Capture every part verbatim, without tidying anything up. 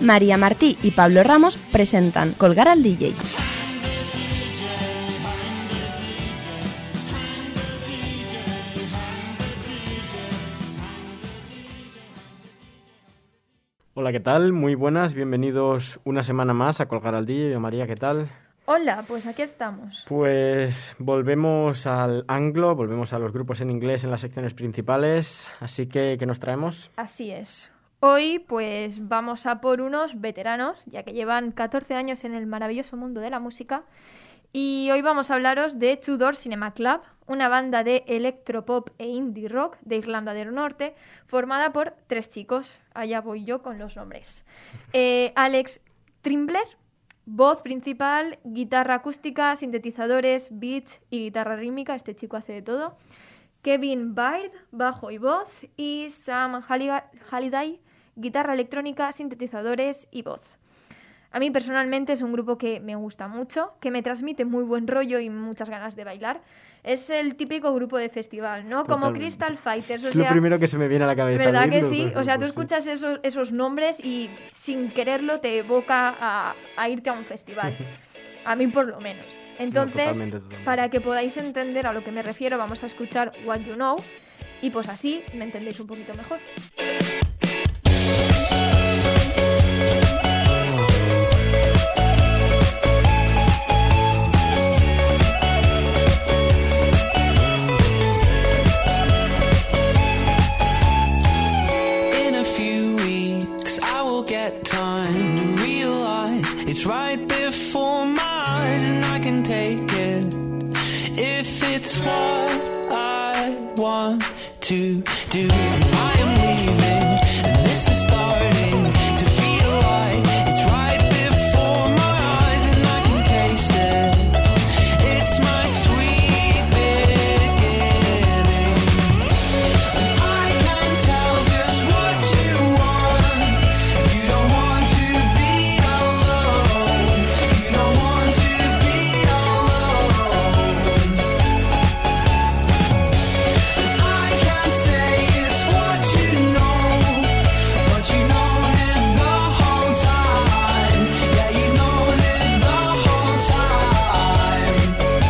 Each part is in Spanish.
María Martí y Pablo Ramos presentan Colgar al D J. Hola, ¿qué tal? Muy buenas, bienvenidos una semana más a Colgar al D J. María, ¿qué tal? Hola, pues aquí estamos. Pues volvemos al anglo, volvemos a los grupos en inglés en las secciones principales, así que ¿qué nos traemos? Así es. Hoy pues vamos a por unos veteranos, ya que llevan catorce años en el maravilloso mundo de la música, y hoy vamos a hablaros de Tudor Cinema Club, una banda de electropop e indie rock de Irlanda del Norte, formada por tres chicos. Allá voy yo con los nombres. Eh, Alex Trimble, voz principal, guitarra acústica, sintetizadores, beats y guitarra rítmica. Este chico hace de todo. Kevin Baird, bajo y voz. Y Sam Halliday, guitarra electrónica, sintetizadores y voz. A mí personalmente es un grupo que me gusta mucho, que me transmite muy buen rollo y muchas ganas de bailar. Es el típico grupo de festival, ¿no? Como Totalmente. Crystal Fighters. O Es sea, lo primero que se me viene a la cabeza. ¿verdad que oírlo, sí? pues, O sea, tú pues, escuchas sí. esos, esos nombres y sin quererlo te evoca a, a irte a un festival. A mí por lo menos. Entonces, No, totalmente, totalmente. para que podáis entender a lo que me refiero, vamos a escuchar What You Know y pues así me entendéis un poquito mejor. Time to realize it's right before my eyes, and I can take it if it's what I want to do. I am leaving, and this is starting to feel like it's right before my eyes, and I can taste it. It's my sweet beginning, and I can tell just what you want. You don't want to be alone. You don't want to be alone. And I can say it's what you know, but you know it the whole time. Yeah, you know it the whole time.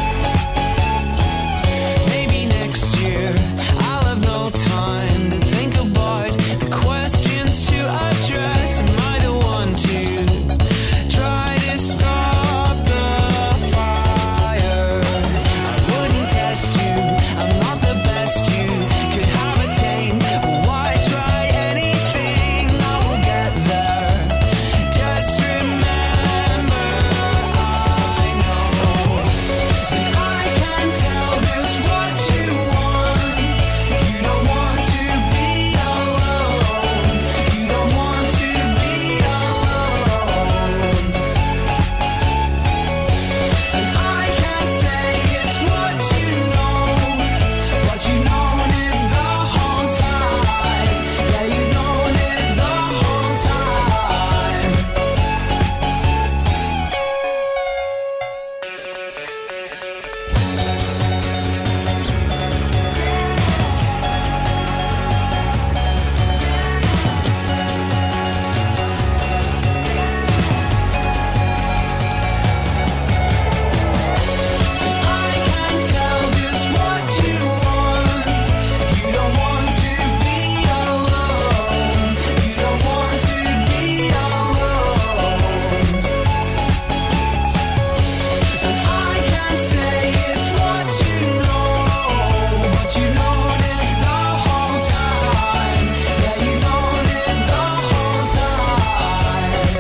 Maybe next year I'll have no time to think about the questions to address. Am I the one to try to stop the fire? I wouldn't test you, I'm not the best you could have attained. Why try anything? I will get there. Just remember, I know that I can tell just what you want. You don't want to be alone. You don't want to be alone. And I can say it's what you know, but you know it the whole time. Yeah, you know it the whole time. I can tell just what you want. You don't want to be alone. You don't want to be alone. And I can say it's what you know, but you know it the whole time. Yeah, you know it the whole time.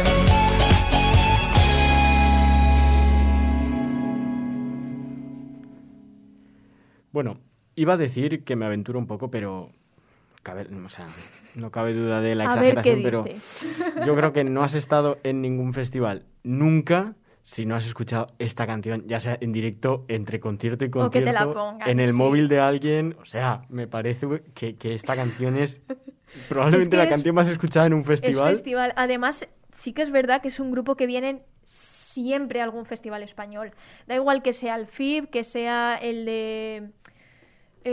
Bueno, iba a decir que me aventuro un poco, pero cabe, o sea, no cabe duda de la A ver qué exageración, pero dices. yo creo que no has estado en ningún festival nunca si no has escuchado esta canción, ya sea en directo, entre concierto y O que te la concierto, pongan, en el sí. móvil de alguien. O sea, me parece que, que esta canción es probablemente Es que la es- canción más escuchada en un Es festival. festival. Además, sí que es verdad que es un grupo que vienen siempre a algún festival español. Da igual que sea el F I B, que sea el de...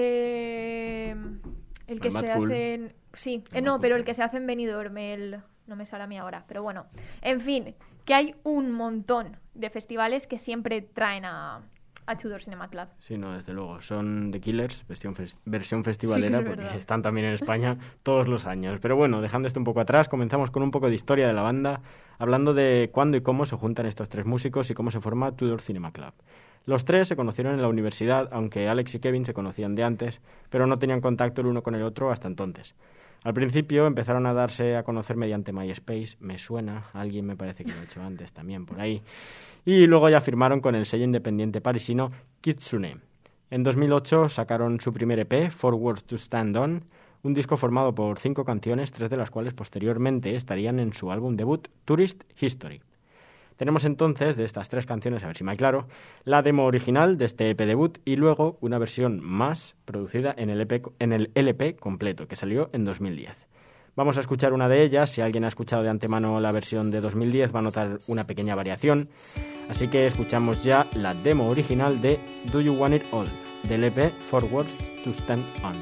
eh, el que El Mad se Cool. hace en... Sí, eh, El no, Mad pero Cool. el que se hace en Benidorm, el... no me sale a mí ahora, pero bueno. En fin, que hay un montón de festivales que siempre traen a, a Tudor Cinema Club. Sí, no, desde luego. Son The Killers, versión, fes- versión festivalera, Sí que es porque verdad. están también en España todos los años. Pero bueno, dejando esto un poco atrás, comenzamos con un poco de historia de la banda, hablando de cuándo y cómo se juntan estos tres músicos y cómo se forma Tudor Cinema Club. Los tres se conocieron en la universidad, aunque Alex y Kevin se conocían de antes, pero no tenían contacto el uno con el otro hasta entonces. Al principio empezaron a darse a conocer mediante MySpace, me suena, alguien me parece que lo ha hecho antes también por ahí, y luego ya firmaron con el sello independiente parisino Kitsune. En dos mil ocho sacaron su primer E P, Four Words to Stand On, un disco formado por cinco canciones, tres de las cuales posteriormente estarían en su álbum debut Tourist History. Tenemos entonces, de estas tres canciones, a ver si me aclaro, la demo original de este E P debut y luego una versión más producida en el, E P, en el L P completo, que salió en dos mil diez. Vamos a escuchar una de ellas. Si alguien ha escuchado de antemano la versión de dos mil diez va a notar una pequeña variación. Así que escuchamos ya la demo original de Do You Want It All, del E P Four Words to Stand On.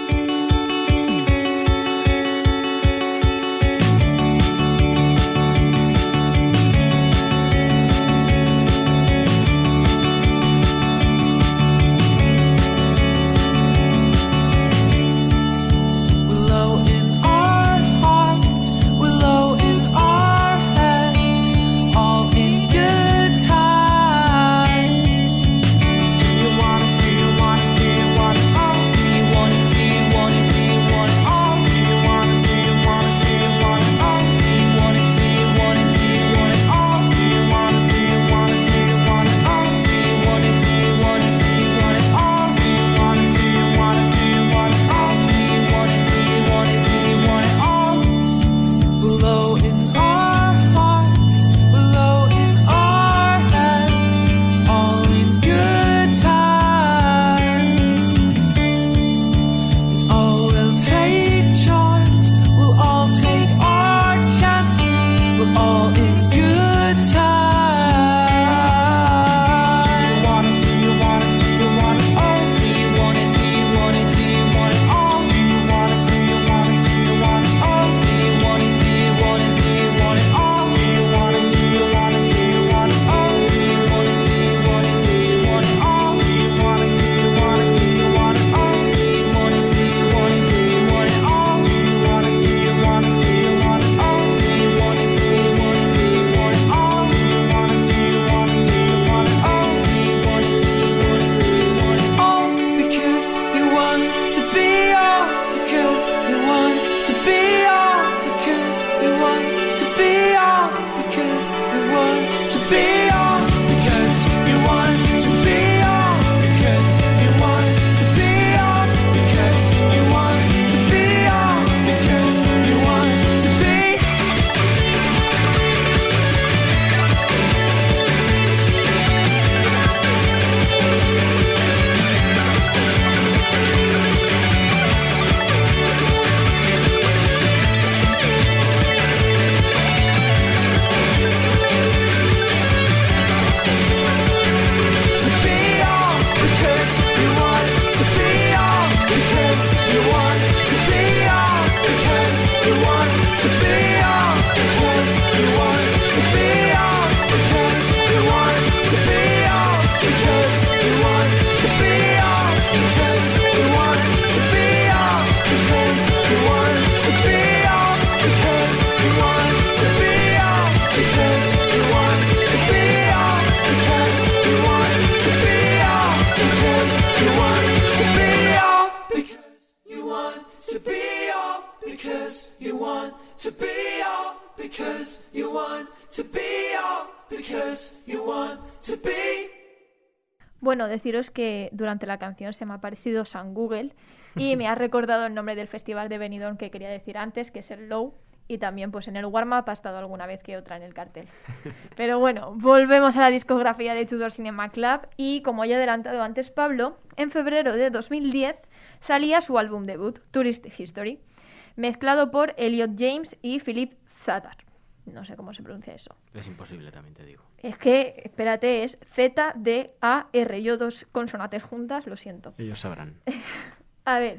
Bueno, deciros que durante la canción se me ha aparecido San Google y me ha recordado el nombre del festival de Benidorm que quería decir antes, que es el Low, y también pues en el warm-up ha estado alguna vez que otra en el cartel. Pero bueno, volvemos a la discografía de Tudor Cinema Club y, como ya ha adelantado antes Pablo, en febrero de dos mil diez salía su álbum debut, Tourist History, mezclado por Elliot James y Philip Zadar. No sé cómo se pronuncia eso. Es imposible, también te digo. Es que, espérate, es Z D A R. Yo dos consonantes juntas, lo siento. Ellos sabrán. A ver,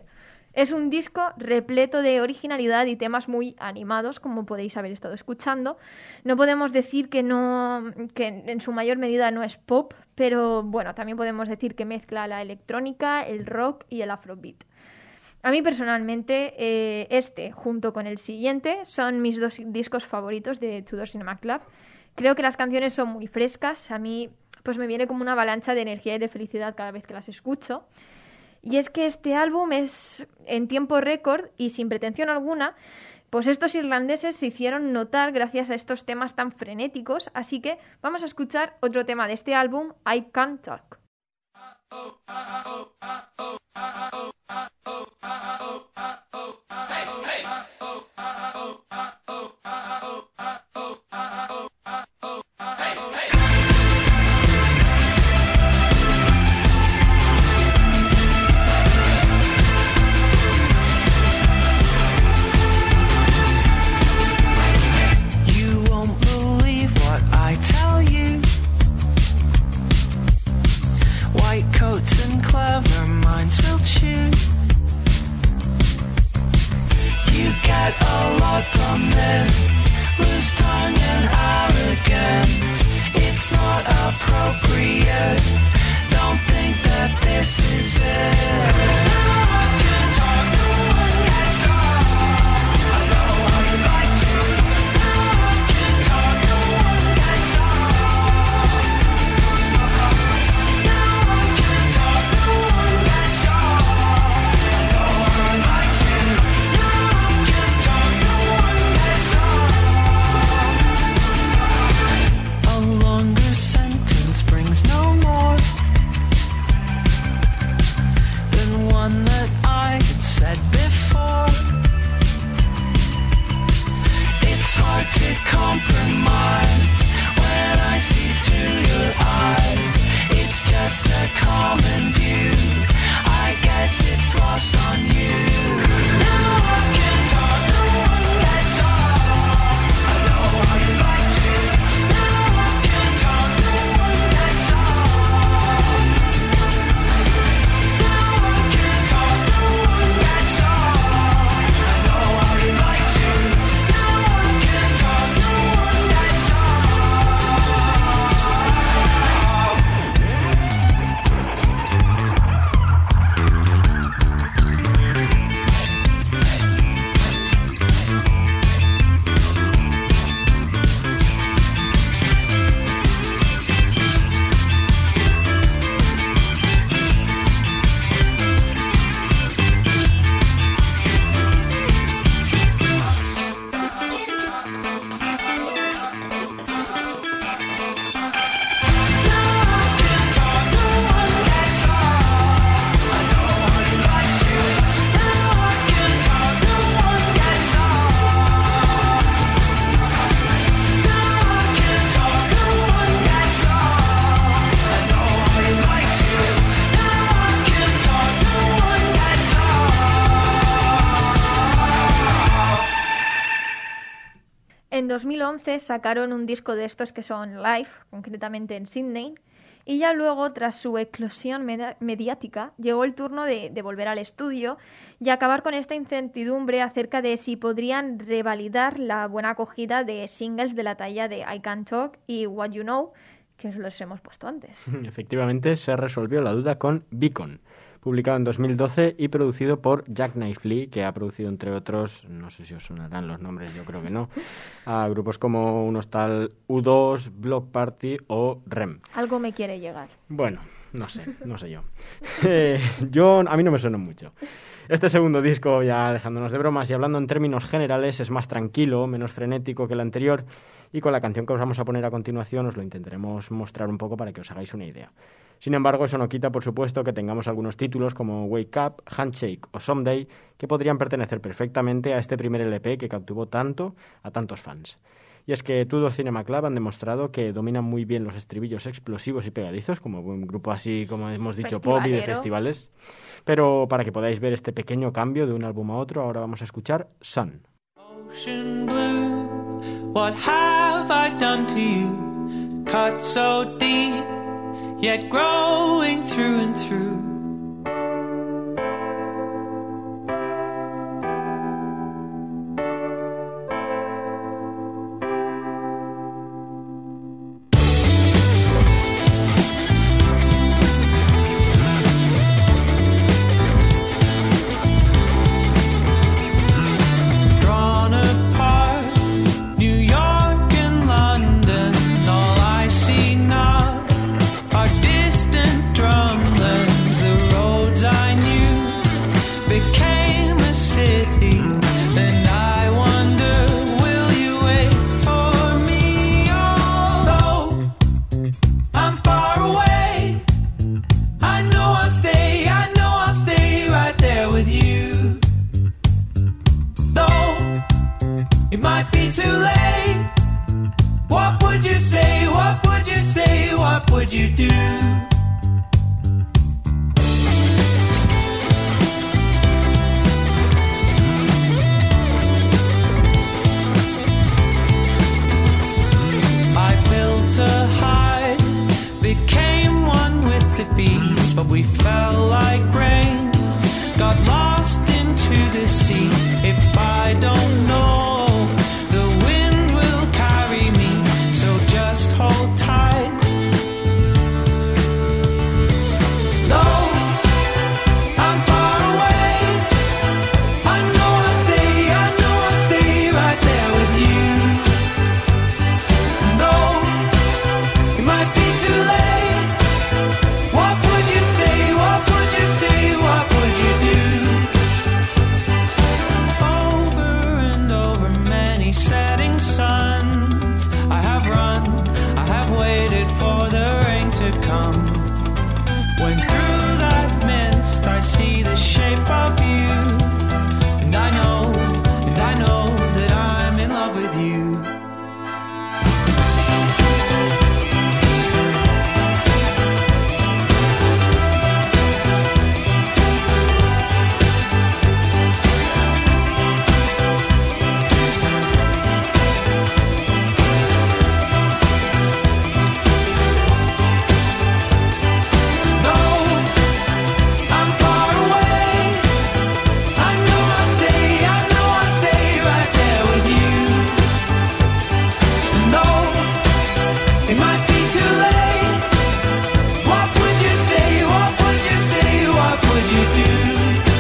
Es un disco repleto de originalidad y temas muy animados, como podéis haber estado escuchando. No podemos decir que, no, que en su mayor medida no es pop, pero bueno, también podemos decir que mezcla la electrónica, el rock y el afrobeat. A mí personalmente, eh, este, junto con el siguiente, son mis dos discos favoritos de Tudor Cinema Club. Creo que las canciones son muy frescas. A mí pues me viene como una avalancha de energía y de felicidad cada vez que las escucho. Y es que este álbum es en tiempo récord y sin pretensión alguna, pues estos irlandeses se hicieron notar gracias a estos temas tan frenéticos, así que vamos a escuchar otro tema de este álbum, I Can't Talk. En dos mil once sacaron un disco de estos que son live, concretamente en Sydney, y ya luego, tras su eclosión med- mediática, llegó el turno de, de volver al estudio y acabar con esta incertidumbre acerca de si podrían revalidar la buena acogida de singles de la talla de I Can't Talk y What You Know, que os los hemos puesto antes. Efectivamente, se resolvió la duda con Beacon, publicado en dos mil doce y producido por Jackknife Lee, que ha producido, entre otros, no sé si os sonarán los nombres, yo creo que no, a grupos como unos tal U dos, Block Party o R E M. Algo me quiere llegar. Bueno, no sé, no sé yo. Eh, yo. A mí no me suena mucho. Este segundo disco, ya dejándonos de bromas y hablando en términos generales, es más tranquilo, menos frenético que el anterior, y con la canción que os vamos a poner a continuación os lo intentaremos mostrar un poco para que os hagáis una idea. Sin embargo, eso no quita, por supuesto, que tengamos algunos títulos como Wake Up, Handshake o Someday que podrían pertenecer perfectamente a este primer L P que cautivó tanto a tantos fans. Y es que Tudor Cinema Club han demostrado que dominan muy bien los estribillos explosivos y pegadizos, como un grupo así, como hemos dicho, pop y de festivales. Pero para que podáis ver este pequeño cambio de un álbum a otro, ahora vamos a escuchar Sun. Ocean blue, what have I done to you? Cut so deep, yet growing through and through. it might be too late. What would you say, what would you say, what would you do? I built a hive, became one with the bees, but we fell like rain, got lost into the sea. If I don't know, the wind will carry me, so just hold tight. No, I'm far away. I know I'll stay, I know I'll stay right there with you. No, it might be too late. What would you say, what would you say, what would you do? Over and over many setting suns, I have run, I have waited for the rain to come. When through that mist I see the shape of you, and I know, and I know that I'm in love with you. No, I'm far away. I know I'll stay, I know I'll stay right there with you. No, it might be too late. What would you say, what would you say, what would you do?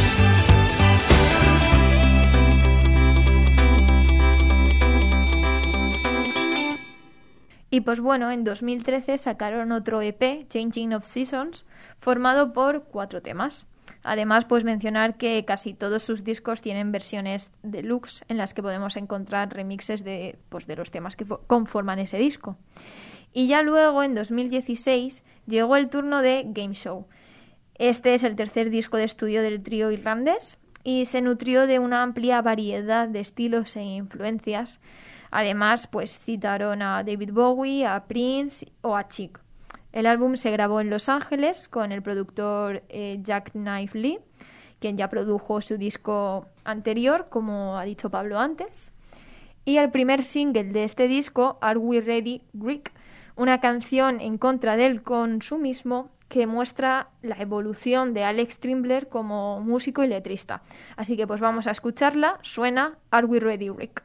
Y pues bueno, en dos mil trece sacaron otro E P, Changing of Seasons, formado por cuatro temas. Además, pues mencionar que casi todos sus discos tienen versiones deluxe en las que podemos encontrar remixes de, pues, de los temas que fo- conforman ese disco. Y ya luego, en dos mil dieciséis, llegó el turno de Game Show. Este es el tercer disco de estudio del trío irlandés y se nutrió de una amplia variedad de estilos e influencias. Además, pues citaron a David Bowie, a Prince o a Chic. El álbum se grabó en Los Ángeles con el productor eh, Jack Knife Lee, quien ya produjo su disco anterior, como ha dicho Pablo antes. Y el primer single de este disco, Are We Ready, Rick, una canción en contra del consumismo que muestra la evolución de Alex Trimbler como músico y letrista. Así que pues vamos a escucharla. Suena Are We Ready, Rick.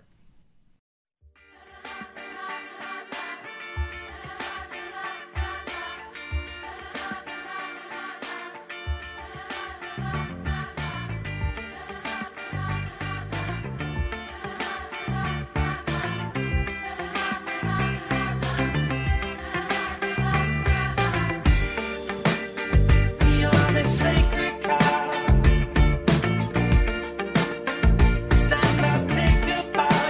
We are the sacred cow. Stand up, take a bow.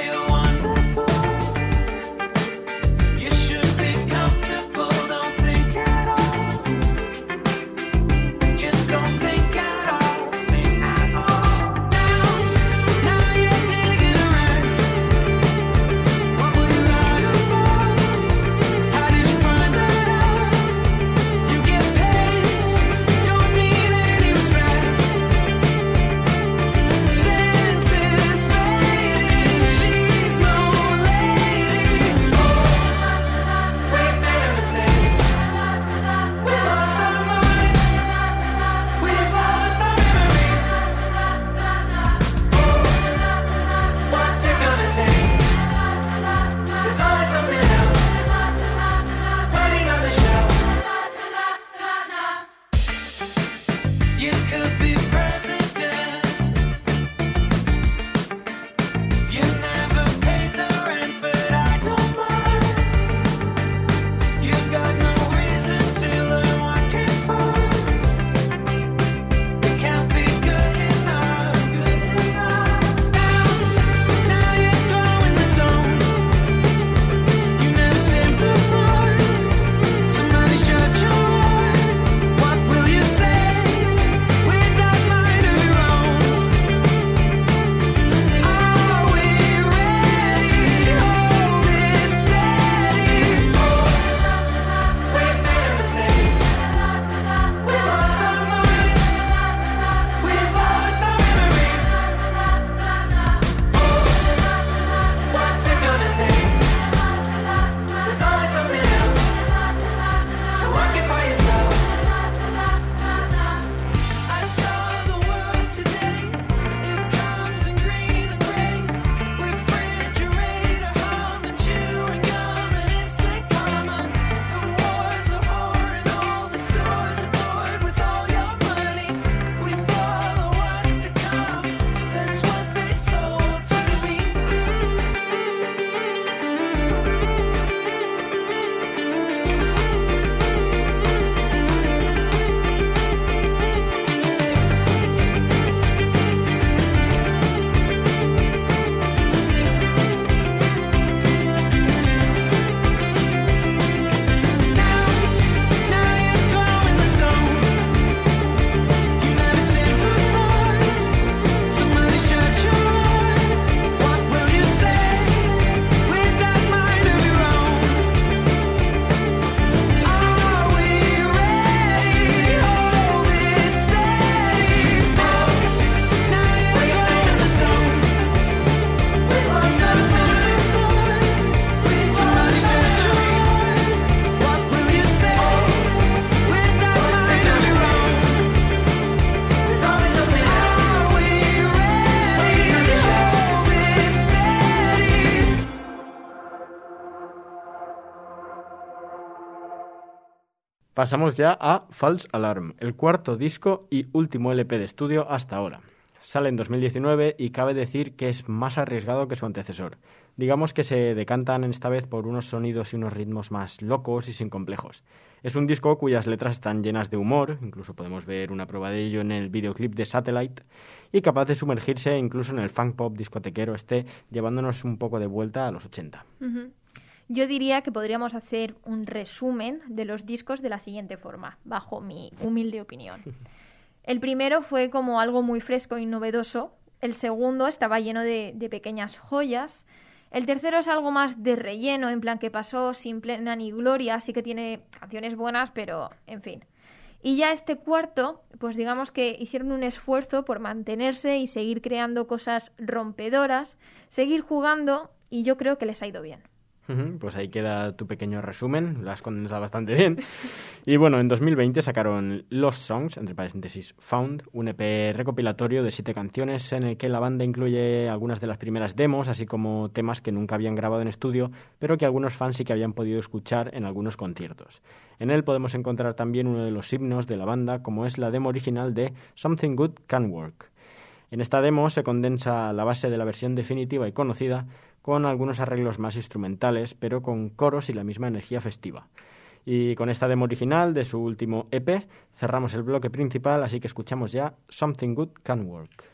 Pasamos ya a False Alarm, el cuarto disco y último L P de estudio hasta ahora. Sale en dos mil diecinueve y cabe decir que es más arriesgado que su antecesor. Digamos que se decantan esta vez por unos sonidos y unos ritmos más locos y sin complejos. Es un disco cuyas letras están llenas de humor, incluso podemos ver una prueba de ello en el videoclip de Satellite, y capaz de sumergirse incluso en el funk pop discotequero este, llevándonos un poco de vuelta a los ochenta. Uh-huh. Yo diría que podríamos hacer un resumen de los discos de la siguiente forma, bajo mi humilde opinión. El primero fue como algo muy fresco y novedoso. El segundo estaba lleno de, de pequeñas joyas. El tercero es algo más de relleno, en plan que pasó sin pena ni gloria, sí que tiene canciones buenas, pero en fin. Y ya este cuarto, pues digamos que hicieron un esfuerzo por mantenerse y seguir creando cosas rompedoras, seguir jugando, y yo creo que les ha ido bien. Pues ahí queda tu pequeño resumen, lo has condensado bastante bien. Y bueno, en dos mil veinte sacaron Lost Songs, entre paréntesis Found, un E P recopilatorio de siete canciones en el que la banda incluye algunas de las primeras demos, así como temas que nunca habían grabado en estudio, pero que algunos fans sí que habían podido escuchar en algunos conciertos. En él podemos encontrar también uno de los himnos de la banda, como es la demo original de Something Good Can Work. En esta demo se condensa la base de la versión definitiva y conocida, con algunos arreglos más instrumentales, pero con coros y la misma energía festiva. Y con esta demo original de su último E P cerramos el bloque principal, así que escuchamos ya Something Good Can Work.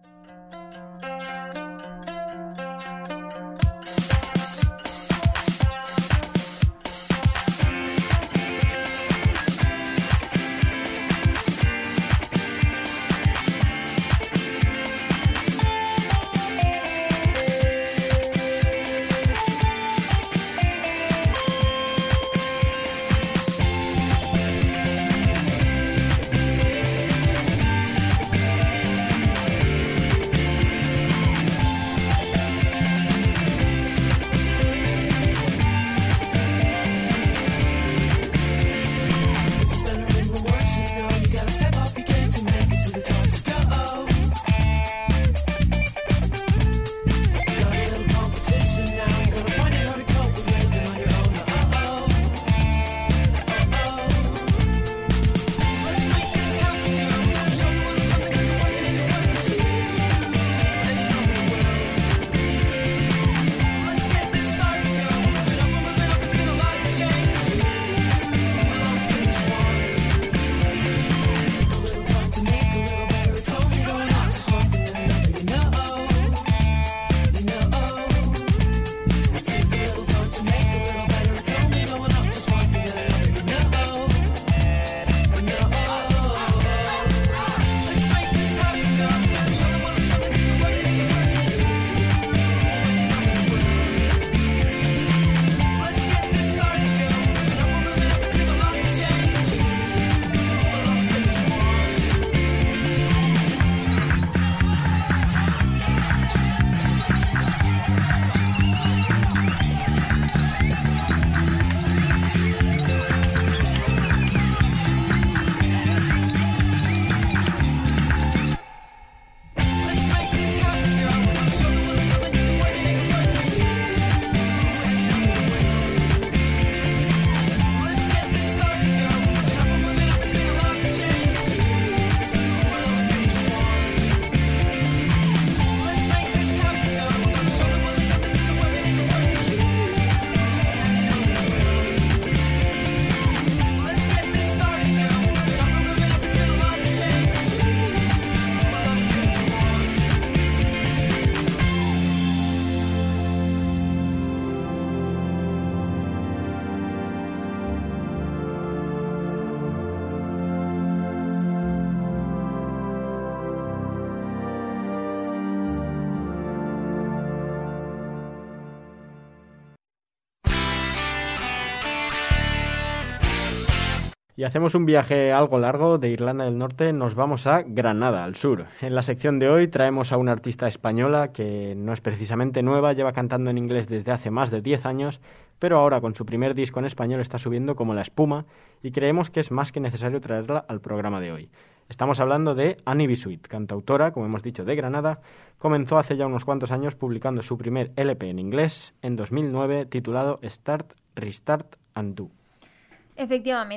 Y hacemos un viaje algo largo de Irlanda del Norte, nos vamos a Granada, al sur. En la sección de hoy traemos a una artista española que no es precisamente nueva, lleva cantando en inglés desde hace más de diez años, pero ahora con su primer disco en español está subiendo como la espuma y creemos que es más que necesario traerla al programa de hoy. Estamos hablando de Annie B. Sweet, cantautora, como hemos dicho, de Granada. Comenzó hace ya unos cuantos años publicando su primer L P en inglés en dos mil nueve titulado Start, Restart and Do. Efectivamente,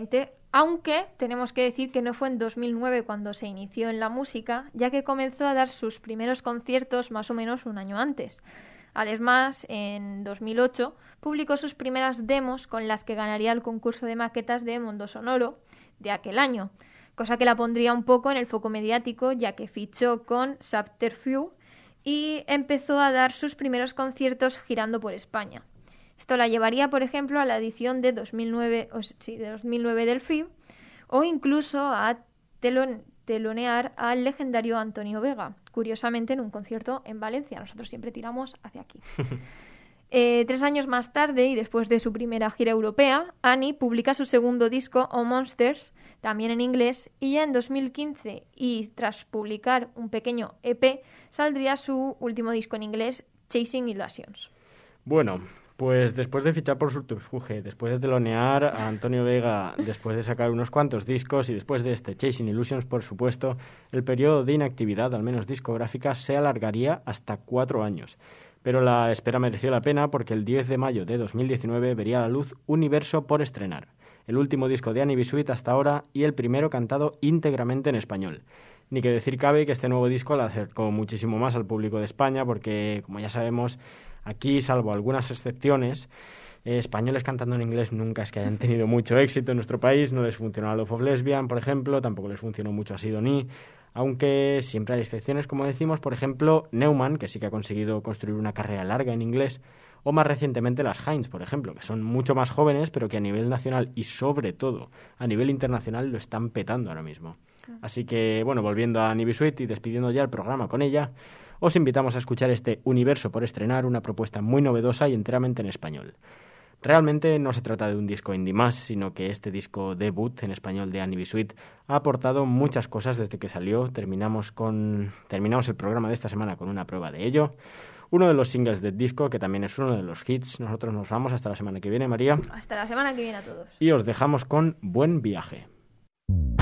Aunque tenemos que decir que no fue en dos mil nueve cuando se inició en la música, ya que comenzó a dar sus primeros conciertos más o menos un año antes. Además, en dos mil ocho publicó sus primeras demos con las que ganaría el concurso de maquetas de Mundo Sonoro de aquel año, cosa que la pondría un poco en el foco mediático, ya que fichó con Subterfuge y empezó a dar sus primeros conciertos girando por España. Esto la llevaría, por ejemplo, a la edición de dos mil nueve, o, sí, de dos mil nueve del F I B o incluso a telon, telonear al legendario Antonio Vega, curiosamente en un concierto en Valencia. Nosotros siempre tiramos hacia aquí. eh, tres años más tarde, y después de su primera gira europea, Annie publica su segundo disco, Oh Monsters, también en inglés, y ya en dos mil quince, y tras publicar un pequeño E P, saldría su último disco en inglés, Chasing Illusions. Bueno, pues después de fichar por Subterfuge, después de telonear a Antonio Vega, después de sacar unos cuantos discos y después de este Chasing Illusions, por supuesto, el periodo de inactividad, al menos discográfica, se alargaría hasta cuatro años. Pero la espera mereció la pena porque el diez de mayo de dos mil diecinueve vería a la luz Universo por estrenar, el último disco de Annie B. Sweet hasta ahora y el primero cantado íntegramente en español. Ni que decir cabe que este nuevo disco la acercó muchísimo más al público de España porque, como ya sabemos, aquí, salvo algunas excepciones, eh, españoles cantando en inglés nunca es que hayan tenido mucho éxito en nuestro país. No les funcionó a Love of Lesbian, por ejemplo, tampoco les funcionó mucho a Sidonie, aunque siempre hay excepciones, como decimos, por ejemplo, Neumann, que sí que ha conseguido construir una carrera larga en inglés, o más recientemente las Heinz, por ejemplo, que son mucho más jóvenes, pero que a nivel nacional y sobre todo a nivel internacional lo están petando ahora mismo. Así que, bueno, volviendo a Annie B. Sweet y despidiendo ya el programa con ella, os invitamos a escuchar este Universo por estrenar, una propuesta muy novedosa y enteramente en español. Realmente no se trata de un disco indie más, sino que este disco debut en español de Annie B. Sweet ha aportado muchas cosas desde que salió. Terminamos, con, terminamos el programa de esta semana con una prueba de ello. Uno de los singles del disco, que también es uno de los hits. Nosotros nos vamos hasta la semana que viene, María. Hasta la semana que viene a todos. Y os dejamos con Buen Viaje.